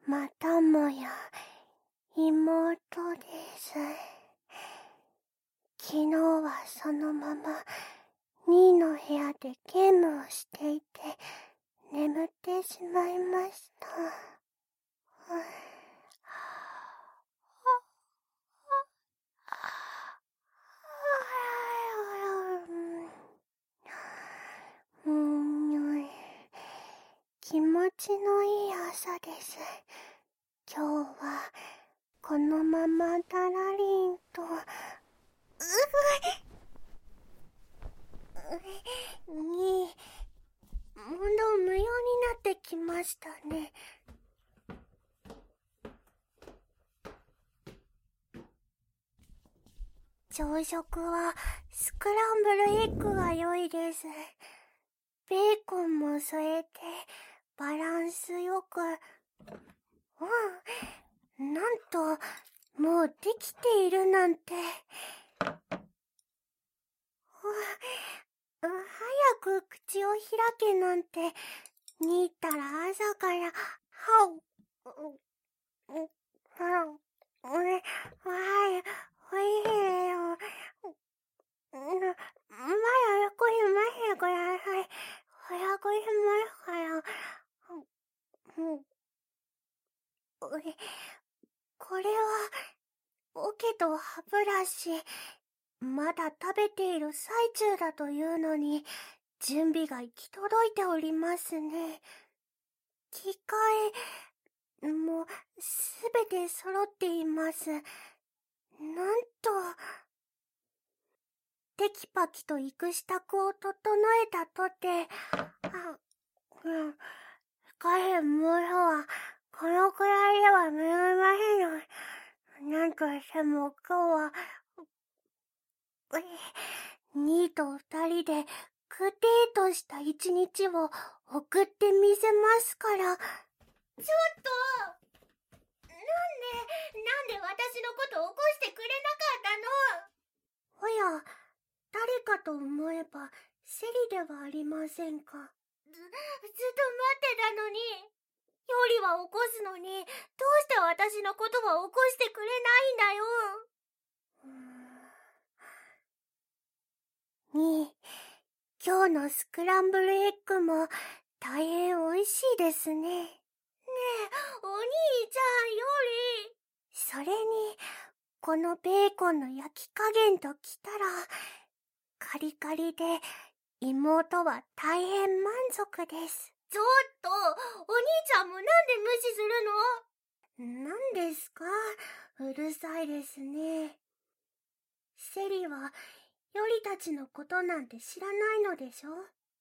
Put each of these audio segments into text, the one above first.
またもや妹です。昨日はそのまま2の部屋でゲームをしていて眠ってしまいました。気持ちのいい朝です。今日はこのままダラリンとに問答無用になってきましたね。朝食はスクランブルエッグが良いです。ベーコンも添えてバランスよく。なんともうできているなんて。早く口を開けなんてにったら朝からおいしいよ。これ待ってください。早くしますから。これは桶と歯ブラシ。まだ食べている最中だというのに準備が行き届いておりますね。機械もすべて揃っています。なんとテキパキと行く支度を整えたとて、カレーもうはこのくらいでは見えませんの。なんとしても今日はニーと二人でくてーとした一日を送ってみせますから。ちょっとなんで私のこと起こしてくれなかったの？おや、誰かと思えばセリではありませんか。ずっと待ってたのに。よりは起こすのに、どうして私のことは起こしてくれないんだよ。今日のスクランブルエッグも大変美味しいですね。ねえ、お兄ちゃんより。それに、このベーコンの焼き加減ときたら、カリカリで妹は大変満足です。ちょっと、お兄ちゃんもなんで無視するの？なんですか？うるさいですね。セリはよりたちのことなんて知らないのでしょ？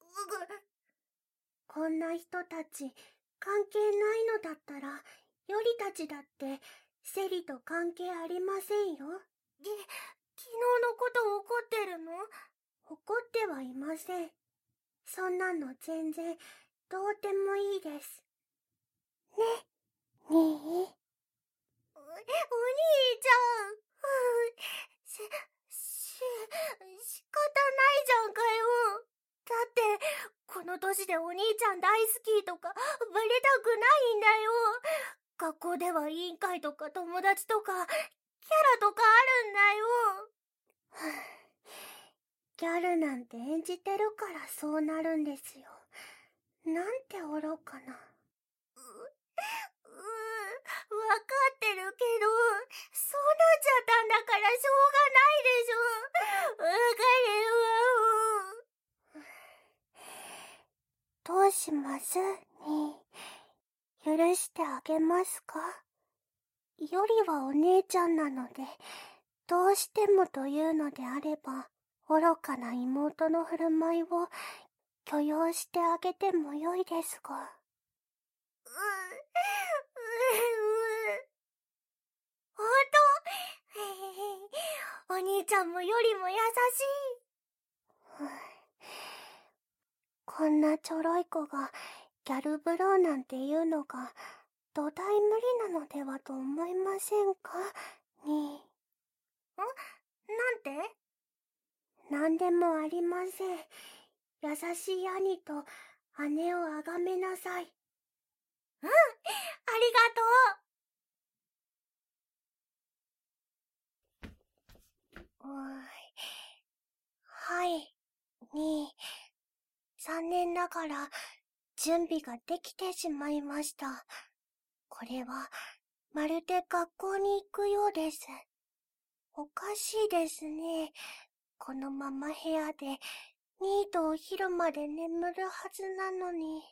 こんな人たち関係ないのだったら、よりたちだってセリと関係ありませんよ。昨日のこと怒ってるの？怒ってはいません。そんなの全然どうでもいいです。ね、にー。お兄ちゃん。仕方ないじゃんかよ。だって、この年でお兄ちゃん大好きとかバレたくないんだよ。学校では委員会とか友達とか、キャラとかあるんだよ。ギャルなんて演じてるからそうなるんですよ。なんて愚かな。わかってるけど、そうなっちゃったんだからしょうがないでしょ。わかるわ。どうしますに？許してあげますか？よりはお姉ちゃんなので、どうしてもというのであれば、愚かな妹の振る舞いを許容してあげてもよいですが。ほんと？お兄ちゃんもよりも優しい。こんなちょろい子がギャルブローなんていうのが土台無理なのではと思いませんかに。なんて？なんでもありません。優しい兄と姉をあがめなさい。ありがと残念ながら、準備ができてしまいました。これは、まるで学校に行くようです。おかしいですね。このまま部屋で、ニーとお昼まで眠るはずなのに。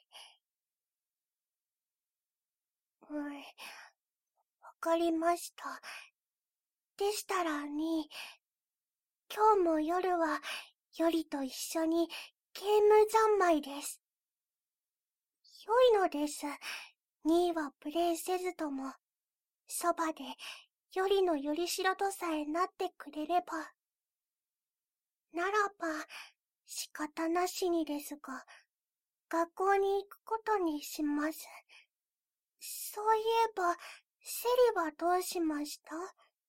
わかりました。でしたらニー、今日も夜は、よりと一緒にゲーム三昧です。良いのです。ニーはプレイせずとも、そばで、よりのよりしろとさえなってくれれば。ならば、仕方なしにですが、学校に行くことにします。そういえば、セリはどうしました？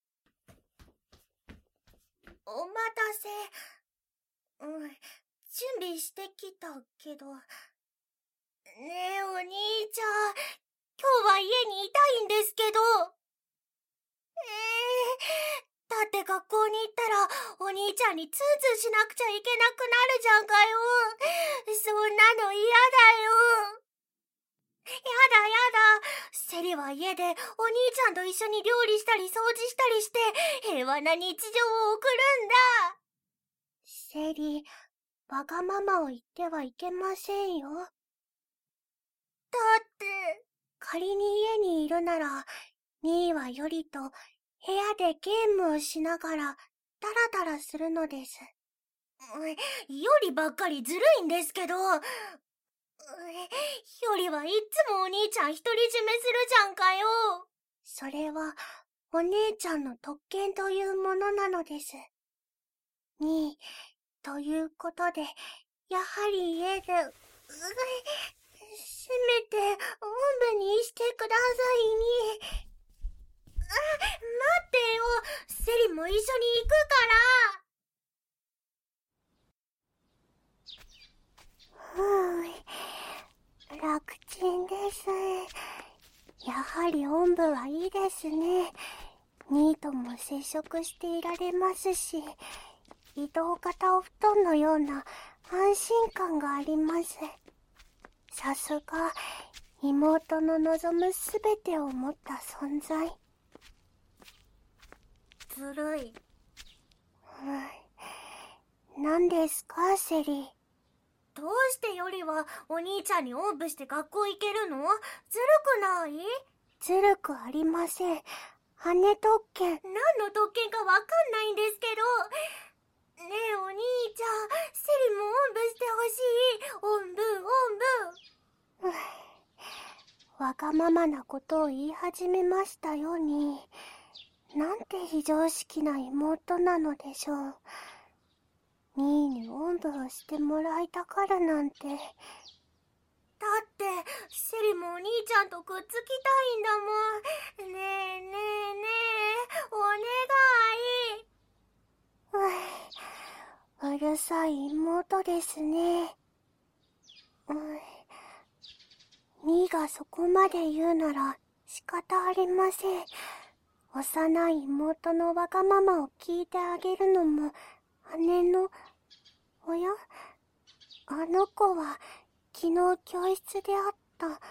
お待たせ。準備してきたけど。ねえ、お兄ちゃん、今日は家にいたいんですけど。だって学校に行ったら、お兄ちゃんにツーツーしなくちゃいけなくなるじゃんかよ。そんなの嫌だよ。やだやだ。セリは家でお兄ちゃんと一緒に料理したり掃除したりして平和な日常を送るんだ。セリ、わがままを言ってはいけませんよ。だって、仮に家にいるなら、ニーはよりと部屋でゲームをしながらダラダラするのです。よりばっかりずるいんですけど、よりはいつもお兄ちゃん独り占めするじゃんかよ。それはお姉ちゃんの特権というものなのです。に、ということで、やはり家で、せめておんぶにしてくださいに。待ってよ、セリも一緒に行くから。楽ちんです。やはりおんぶはいいですね。ニーとも接触していられますし、移動型お布団のような安心感があります。さすが、妹の望むすべてを持った存在。ずるい。何ですか、セリ。どうしてよりはお兄ちゃんにおんぶして学校行けるの？ずるくない？ずるくありません。羽特権。何の特権かわかんないんですけど。ねえお兄ちゃん、セリもおんぶしてほしい。おんぶ、おんぶ。わがままなことを言い始めましたよに。なんて非常識な妹なのでしょう。ニーにおんぶをしてもらいたがるなんて。だって、セリもお兄ちゃんとくっつきたいんだもん。ねえねえねえ、お願い。うるさい妹ですね。ニーがそこまで言うなら仕方ありません。幼い妹のわがままを聞いてあげるのも姉の。おや、あの子は昨日教室で会った。あ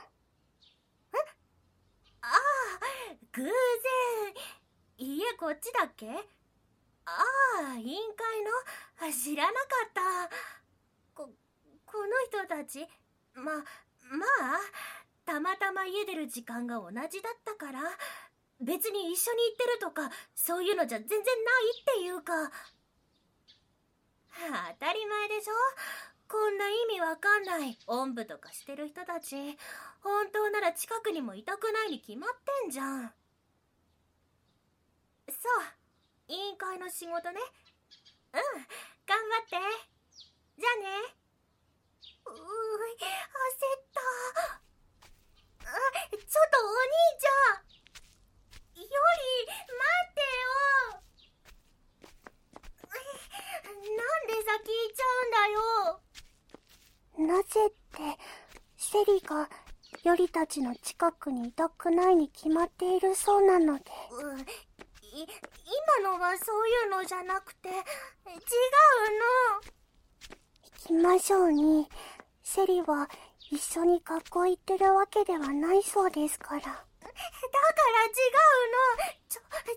あ、偶然。家こっちだっけ？ああ、委員会の？知らなかった。この人たち、まあ、たまたま家出る時間が同じだったから、別に一緒に行ってるとか、そういうのじゃ全然ないっていうか。当たり前でしょ？こんな意味わかんないおんぶとかしてる人たち、本当なら近くにもいたくないに決まってんじゃん。そう、委員会の仕事ね。頑張って。じゃあね。焦った。ちょっとお兄ちゃん。より、待ってよ。なんで先行っちゃうんだよ。なぜって、セリがよりたちの近くにいたくないに決まっているそうなので。今のはそういうのじゃなくて、違うの。行きましょうに。 セリは一緒に学校行ってるわけではないそうですから。だから違うの。